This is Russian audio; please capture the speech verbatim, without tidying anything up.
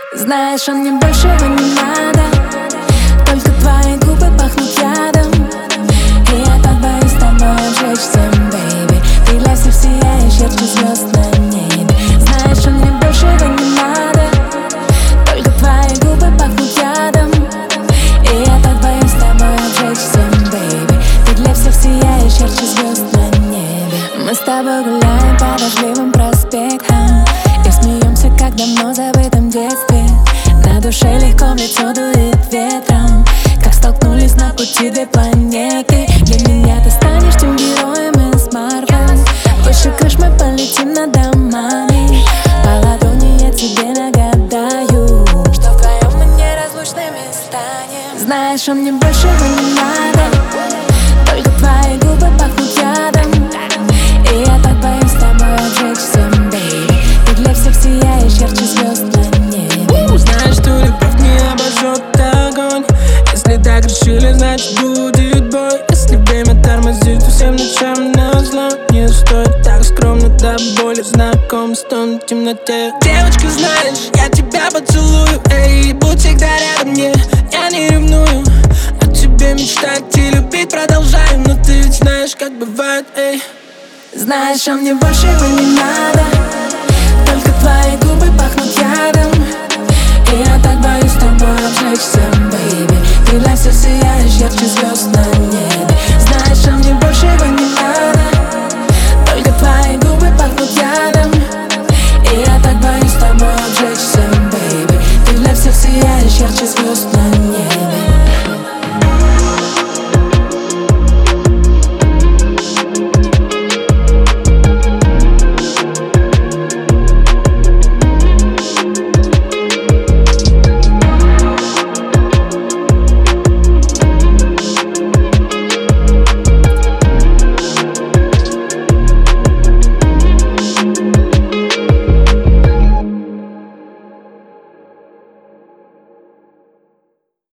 Знаешь, а мне большего не надо, только твои губы пахнут ядом. И я так боюсь с тобой обжечься, бэйби. Ты для всех сияешь ярче звезд на небе. Знаешь, а мне большего не надо, только твои губы пахнут ядом. И я так боюсь с тобой обжечься, бэйби. Ты для всех сияешь ярче звезд на небе. Мы с тобой гуляем по дождливым проспектам и смеемся, как давно забытом детстве. На душе легко в лицо дует ветром, как столкнулись на пути две планеты. Для меня ты станешь тем героем из Марвел. Выше крыш мы полетим над домами. По ладони я тебе нагадаю, что вдвоем мы неразлучными станем. Знаешь, а мне большего не надо, только твои губы пахнут ядом. И я так боюсь с тобой обжечься, бэйби. Ты для всех сияешь ярче звезд на небе. Знаешь, что любовь не обожжет огонь. Если так решили, значит будет бой. Если время тормозит всем ночам назло, не стоит так скромно до боли. Знакомством в темноте. Девочка, знаешь, я тебя поцелую, эй, будь всегда рядом мне, я не ревную. О тебе мечтать и любить продолжаю, но ты ведь знаешь, как бывает, эй. Знаешь, а мне большего не надо,